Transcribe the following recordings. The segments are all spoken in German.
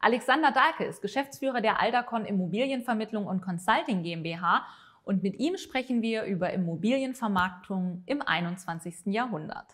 Alexander Dahlke ist Geschäftsführer der Aldacon Immobilienvermittlung und Consulting GmbH und mit ihm sprechen wir über Immobilienvermarktung im 21. Jahrhundert.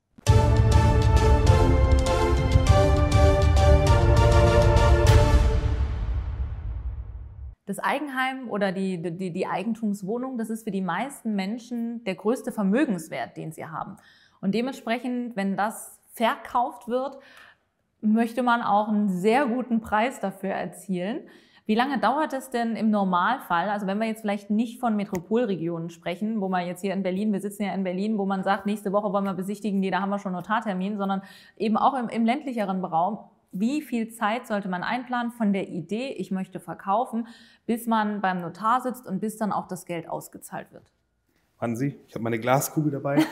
Das Eigenheim oder die Eigentumswohnung, das ist für die meisten Menschen der größte Vermögenswert, den sie haben. Und dementsprechend, wenn das verkauft wird, möchte man auch einen sehr guten Preis dafür erzielen. Wie lange dauert es denn im Normalfall, also wenn wir jetzt vielleicht nicht von Metropolregionen sprechen, wo man jetzt hier in Berlin, wir sitzen ja in Berlin, wo man sagt, nächste Woche wollen wir besichtigen, da haben wir schon Notartermin, sondern eben auch im ländlicheren Raum, wie viel Zeit sollte man einplanen von der Idee, ich möchte verkaufen, bis man beim Notar sitzt und bis dann auch das Geld ausgezahlt wird? Warten Sie, ich habe meine Glaskugel dabei.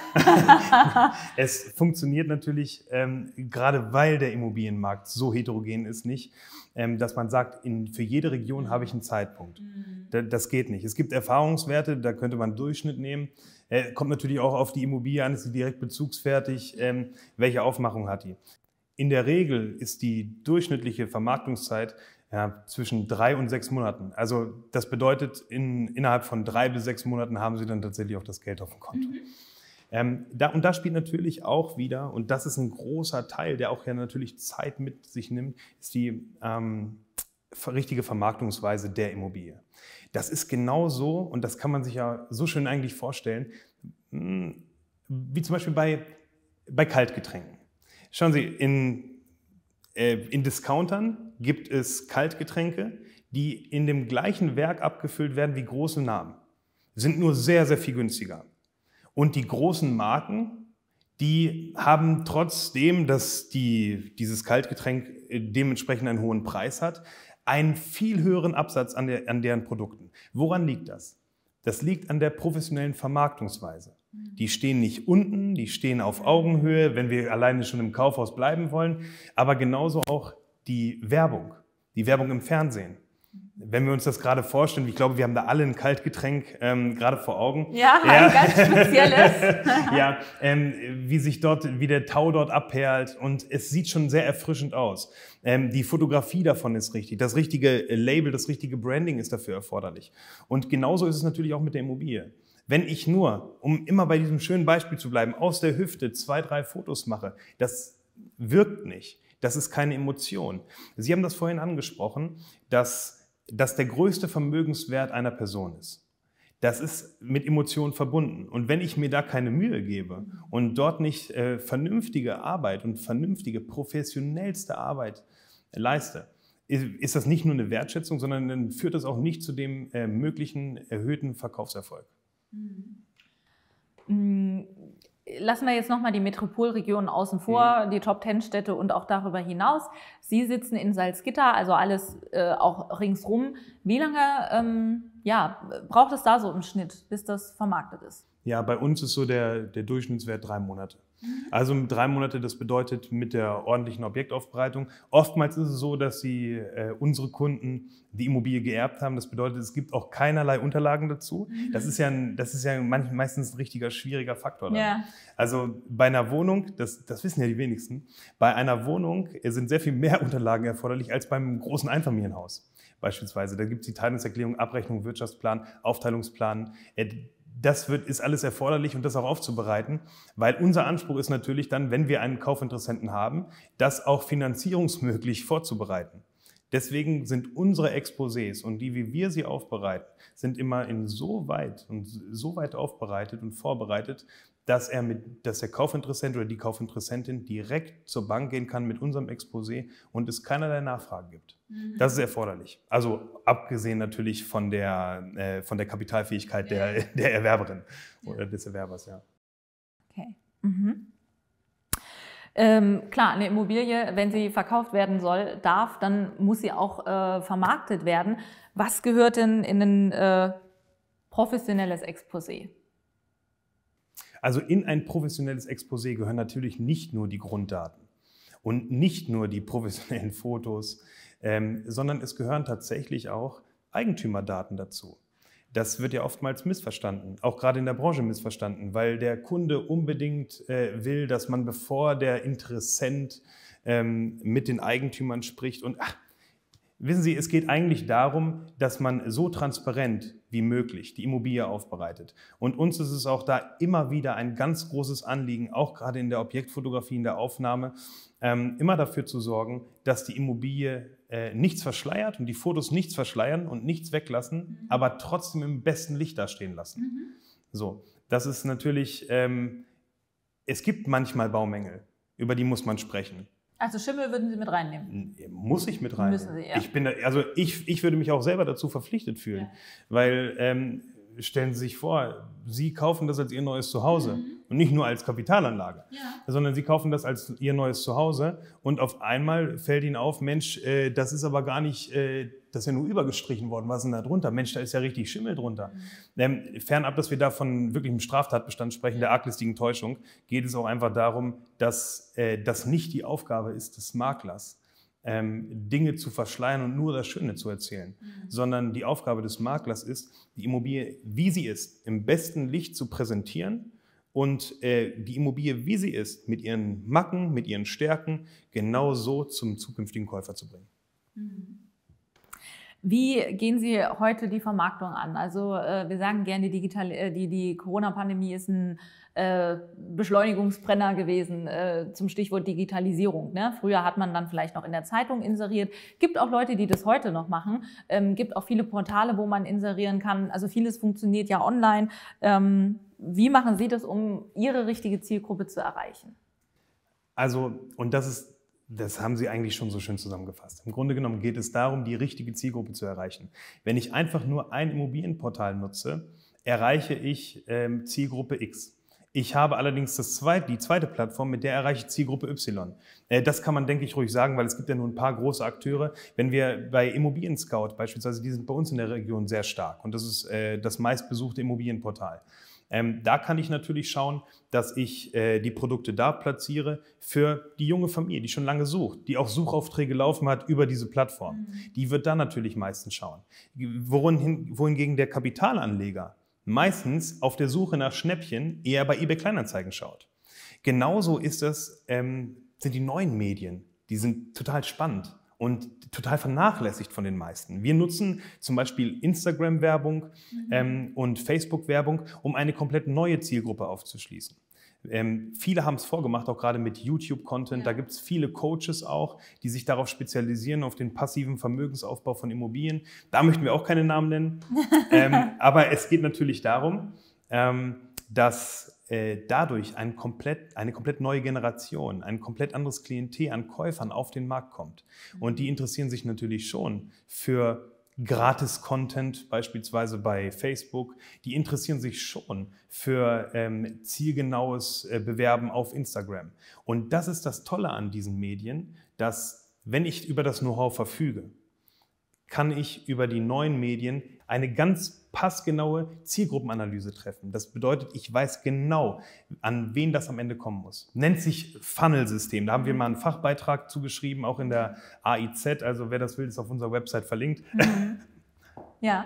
Es funktioniert natürlich, gerade weil der Immobilienmarkt so heterogen ist, nicht, dass man sagt, für jede Region habe ich einen Zeitpunkt. Das geht nicht. Es gibt Erfahrungswerte, da könnte man einen Durchschnitt nehmen. Kommt natürlich auch auf die Immobilie an, ist sie direkt bezugsfertig, welche Aufmachung hat die. In der Regel ist die durchschnittliche Vermarktungszeit zwischen 3 und 6 Monaten. Also das bedeutet, innerhalb von 3 bis 6 Monaten haben Sie dann tatsächlich auch das Geld auf dem Konto. Da spielt natürlich auch wieder, und das ist ein großer Teil, der auch ja natürlich Zeit mit sich nimmt, ist die richtige Vermarktungsweise der Immobilie. Das ist genau so, und das kann man sich ja so schön eigentlich vorstellen, wie zum Beispiel bei Kaltgetränken. Schauen Sie, in Discountern gibt es Kaltgetränke, die in dem gleichen Werk abgefüllt werden wie große Namen. Sind nur sehr, sehr viel günstiger. Und die großen Marken, die haben trotzdem, dass dieses Kaltgetränk dementsprechend einen hohen Preis hat, einen viel höheren Absatz an deren Produkten. Woran liegt das? Das liegt an der professionellen Vermarktungsweise. Die stehen nicht unten, die stehen auf Augenhöhe, wenn wir alleine schon im Kaufhaus bleiben wollen, aber genauso auch die Werbung im Fernsehen. Wenn wir uns das gerade vorstellen, ich glaube, wir haben da alle ein Kaltgetränk gerade vor Augen. Ja, ein ganz spezielles. Ja, wie der Tau dort abperlt, und es sieht schon sehr erfrischend aus. Die Fotografie davon ist richtig, das richtige Label, das richtige Branding ist dafür erforderlich. Und genauso ist es natürlich auch mit der Immobilie. Wenn ich nur, um immer bei diesem schönen Beispiel zu bleiben, aus der Hüfte 2, 3 Fotos mache, das wirkt nicht. Das ist keine Emotion. Sie haben das vorhin angesprochen, dass das der größte Vermögenswert einer Person ist. Das ist mit Emotionen verbunden. Und wenn ich mir da keine Mühe gebe und dort nicht vernünftige Arbeit und vernünftige, professionellste Arbeit leiste, ist das nicht nur eine Wertschätzung, sondern dann führt das auch nicht zu dem möglichen erhöhten Verkaufserfolg. Lassen wir jetzt nochmal die Metropolregionen außen vor, die Top-10-Städte und auch darüber hinaus. Sie sitzen in Salzgitter, also alles auch ringsrum. Wie lange braucht es da so im Schnitt, bis das vermarktet ist? Ja, bei uns ist so der Durchschnittswert 3 Monate. Also 3 Monate, das bedeutet mit der ordentlichen Objektaufbereitung. Oftmals ist es so, dass unsere Kunden die Immobilie geerbt haben. Das bedeutet, es gibt auch keinerlei Unterlagen dazu. Das ist ja meistens ein richtiger schwieriger Faktor. Ja. Also bei einer Wohnung, das wissen ja die wenigsten, bei einer Wohnung sind sehr viel mehr Unterlagen erforderlich als beim großen Einfamilienhaus beispielsweise. Da gibt es die Teilungserklärung, Abrechnung, Wirtschaftsplan, Aufteilungsplan. Das ist alles erforderlich, und das auch aufzubereiten, weil unser Anspruch ist natürlich dann, wenn wir einen Kaufinteressenten haben, das auch finanzierungsmöglich vorzubereiten. Deswegen sind unsere Exposés und wie wir sie aufbereiten, sind immer so weit aufbereitet und vorbereitet, dass der Kaufinteressent oder die Kaufinteressentin direkt zur Bank gehen kann mit unserem Exposé und es keinerlei Nachfragen gibt. Das ist erforderlich. Also abgesehen natürlich von der Kapitalfähigkeit der Erwerberin oder des Erwerbers, ja. Okay. Klar, eine Immobilie, wenn sie verkauft werden darf, dann muss sie auch vermarktet werden. Was gehört denn in ein professionelles Exposé? Also in ein professionelles Exposé gehören natürlich nicht nur die Grunddaten und nicht nur die professionellen Fotos, sondern es gehören tatsächlich auch Eigentümerdaten dazu. Das wird ja oftmals missverstanden, auch gerade in der Branche missverstanden, weil der Kunde unbedingt will, dass man, bevor der Interessent mit den Eigentümern spricht, und Wissen Sie, es geht eigentlich darum, dass man so transparent wie möglich die Immobilie aufbereitet. Und uns ist es auch da immer wieder ein ganz großes Anliegen, auch gerade in der Objektfotografie, in der Aufnahme, immer dafür zu sorgen, dass die Immobilie nichts verschleiert und die Fotos nichts verschleiern und nichts weglassen, aber trotzdem im besten Licht dastehen lassen. So, das ist natürlich, es gibt manchmal Baumängel, über die muss man sprechen. Also Schimmel würden Sie mit reinnehmen? Muss ich mit reinnehmen. Müssen Sie, ja. Ich würde mich auch selber dazu verpflichtet fühlen, weil stellen Sie sich vor, Sie kaufen das als Ihr neues Zuhause und nicht nur als Kapitalanlage, sondern Sie kaufen das als Ihr neues Zuhause und auf einmal fällt Ihnen auf, Mensch, das ist aber gar nicht, das ist ja nur übergestrichen worden, was ist denn da drunter? Mensch, da ist ja richtig Schimmel drunter. Fernab, dass wir da von wirklich einem Straftatbestand sprechen, der arglistigen Täuschung, geht es auch einfach darum, dass das nicht die Aufgabe ist des Maklers, Dinge zu verschleiern und nur das Schöne zu erzählen, sondern die Aufgabe des Maklers ist, die Immobilie, wie sie ist, im besten Licht zu präsentieren und die Immobilie, wie sie ist, mit ihren Macken, mit ihren Stärken, genau so zum zukünftigen Käufer zu bringen. Wie gehen Sie heute die Vermarktung an? Also wir sagen gerne, die Corona-Pandemie ist ein Beschleunigungsbrenner gewesen zum Stichwort Digitalisierung. Ne? Früher hat man dann vielleicht noch in der Zeitung inseriert. Gibt auch Leute, die das heute noch machen. Gibt auch viele Portale, wo man inserieren kann. Also vieles funktioniert ja online. Wie machen Sie das, um Ihre richtige Zielgruppe zu erreichen? Also, und das haben Sie eigentlich schon so schön zusammengefasst. Im Grunde genommen geht es darum, die richtige Zielgruppe zu erreichen. Wenn ich einfach nur ein Immobilienportal nutze, erreiche ich Zielgruppe X. Ich habe allerdings die zweite Plattform, mit der erreiche ich Zielgruppe Y. Das kann man, denke ich, ruhig sagen, weil es gibt ja nur ein paar große Akteure. Wenn wir bei Immobilien Scout beispielsweise, die sind bei uns in der Region sehr stark und das ist das meistbesuchte Immobilienportal. Da kann ich natürlich schauen, dass ich die Produkte da platziere für die junge Familie, die schon lange sucht, die auch Suchaufträge laufen hat über diese Plattform. Die wird da natürlich meistens schauen. Wohingegen der Kapitalanleger meistens auf der Suche nach Schnäppchen eher bei eBay Kleinanzeigen schaut. Genauso sind die neuen Medien, die sind total spannend und total vernachlässigt von den meisten. Wir nutzen zum Beispiel Instagram-Werbung und Facebook-Werbung, um eine komplett neue Zielgruppe aufzuschließen. Viele haben es vorgemacht, auch gerade mit YouTube-Content. Da gibt es viele Coaches auch, die sich darauf spezialisieren, auf den passiven Vermögensaufbau von Immobilien. Da möchten wir auch keine Namen nennen. Aber es geht natürlich darum, dass dadurch eine komplett neue Generation, ein komplett anderes Klientel an Käufern auf den Markt kommt. Und die interessieren sich natürlich schon für Gratis-Content, beispielsweise bei Facebook. Die interessieren sich schon für zielgenaues Bewerben auf Instagram. Und das ist das Tolle an diesen Medien, dass, wenn ich über das Know-how verfüge, kann ich über die neuen Medien eine ganz passgenaue Zielgruppenanalyse treffen. Das bedeutet, ich weiß genau, an wen das am Ende kommen muss. Nennt sich Funnel-System. Da haben wir mal einen Fachbeitrag zugeschrieben, auch in der AIZ. Also wer das will, ist auf unserer Website verlinkt. Ja.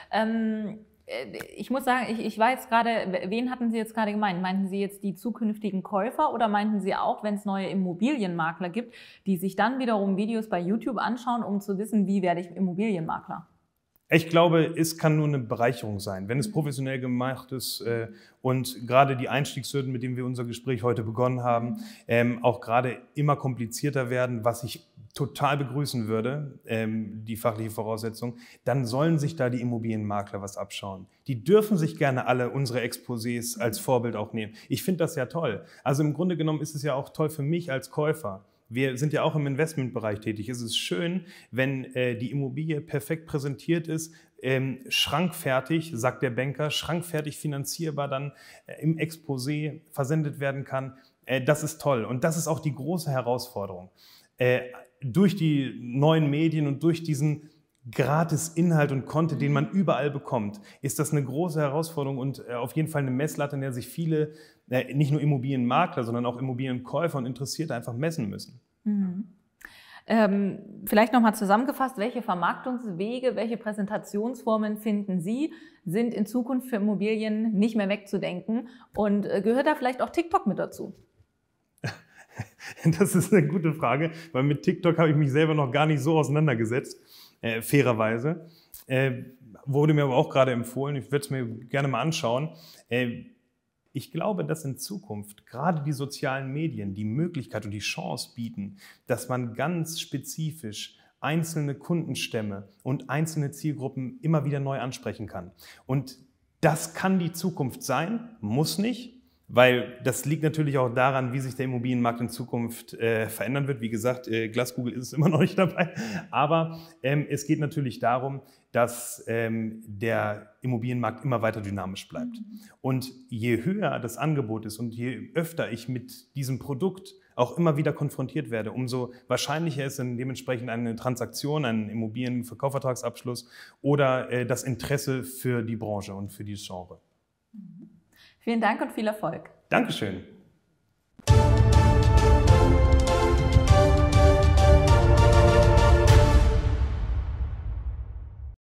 Ich muss sagen, ich war jetzt gerade, wen hatten Sie jetzt gerade gemeint? Meinten Sie jetzt die zukünftigen Käufer oder meinten Sie auch, wenn es neue Immobilienmakler gibt, die sich dann wiederum Videos bei YouTube anschauen, um zu wissen, wie werde ich Immobilienmakler? Ich glaube, es kann nur eine Bereicherung sein, wenn es professionell gemacht ist und gerade die Einstiegshürden, mit denen wir unser Gespräch heute begonnen haben, auch gerade immer komplizierter werden, was ich total begrüßen würde, die fachliche Voraussetzung, dann sollen sich da die Immobilienmakler was abschauen. Die dürfen sich gerne alle unsere Exposés als Vorbild auch nehmen. Ich finde das ja toll. Also im Grunde genommen ist es ja auch toll für mich als Käufer. Wir sind ja auch im Investmentbereich tätig. Es ist schön, wenn die Immobilie perfekt präsentiert ist, schrankfertig, sagt der Banker, schrankfertig finanzierbar dann im Exposé versendet werden kann. Das ist toll und das ist auch die große Herausforderung. Durch die neuen Medien und durch diesen Gratis-Inhalt und Content, den man überall bekommt, ist das eine große Herausforderung und auf jeden Fall eine Messlatte, in der sich viele, nicht nur Immobilienmakler, sondern auch Immobilienkäufer und Interessierte einfach messen müssen. Vielleicht nochmal zusammengefasst, welche Vermarktungswege, welche Präsentationsformen finden Sie, sind in Zukunft für Immobilien nicht mehr wegzudenken und gehört da vielleicht auch TikTok mit dazu? Das ist eine gute Frage, weil mit TikTok habe ich mich selber noch gar nicht so auseinandergesetzt, fairerweise. Wurde mir aber auch gerade empfohlen, ich würde es mir gerne mal anschauen. Ich glaube, dass in Zukunft gerade die sozialen Medien die Möglichkeit und die Chance bieten, dass man ganz spezifisch einzelne Kundenstämme und einzelne Zielgruppen immer wieder neu ansprechen kann. Und das kann die Zukunft sein, muss nicht, weil das liegt natürlich auch daran, wie sich der Immobilienmarkt in Zukunft verändern wird. Wie gesagt, Glaskugel ist es immer noch nicht dabei. Aber es geht natürlich darum, dass der Immobilienmarkt immer weiter dynamisch bleibt. Und je höher das Angebot ist und je öfter ich mit diesem Produkt auch immer wieder konfrontiert werde, umso wahrscheinlicher ist dann dementsprechend eine Transaktion, ein Immobilienverkaufsvertragsabschluss oder das Interesse für die Branche und für dieses Genre. Vielen Dank und viel Erfolg. Dankeschön.